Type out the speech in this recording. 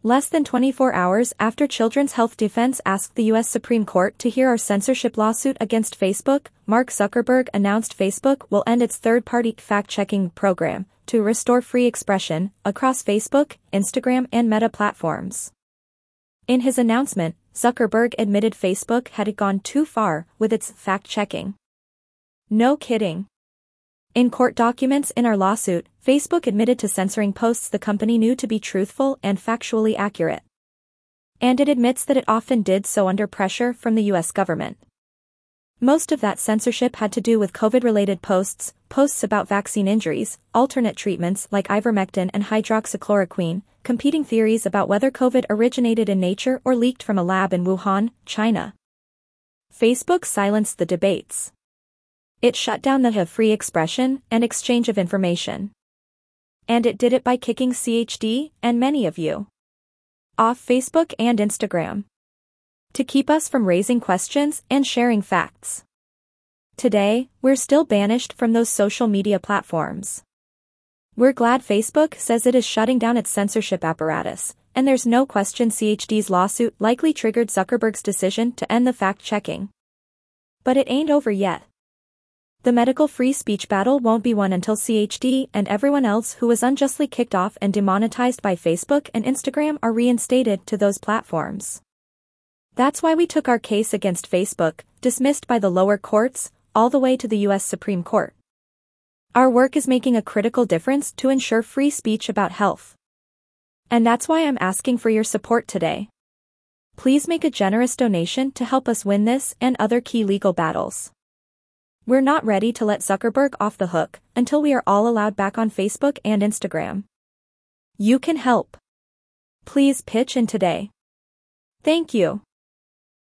Less than 24 hours after Children's Health Defense asked the U.S. Supreme Court to hear our censorship lawsuit against Facebook, Mark Zuckerberg announced Facebook will end its third-party fact-checking program to restore free expression across Facebook, Instagram, and Meta platforms. In his announcement, Zuckerberg admitted Facebook had gone too far with its fact-checking. No kidding. In court documents in our lawsuit, Facebook admitted to censoring posts the company knew to be truthful and factually accurate. And it admits that it often did so under pressure from the U.S. government. Most of that censorship had to do with COVID-related posts about vaccine injuries, alternate treatments like ivermectin and hydroxychloroquine, competing theories about whether COVID originated in nature or leaked from a lab in Wuhan, China. Facebook silenced the debates. It shut down the free expression and exchange of information. And it did it by kicking CHD and many of you off Facebook and Instagram to keep us from raising questions and sharing facts. Today, we're still banished from those social media platforms. We're glad Facebook says it is shutting down its censorship apparatus, and there's no question CHD's lawsuit likely triggered Zuckerberg's decision to end the fact-checking. But it ain't over yet. The medical free speech battle won't be won until CHD and everyone else who was unjustly kicked off and demonetized by Facebook and Instagram are reinstated to those platforms. That's why we took our case against Facebook, dismissed by the lower courts, all the way to the U.S. Supreme Court. Our work is making a critical difference to ensure free speech about health. And that's why I'm asking for your support today. Please make a generous donation to help us win this and other key legal battles. We're not ready to let Zuckerberg off the hook until we are all allowed back on Facebook and Instagram. You can help. Please pitch in today. Thank you.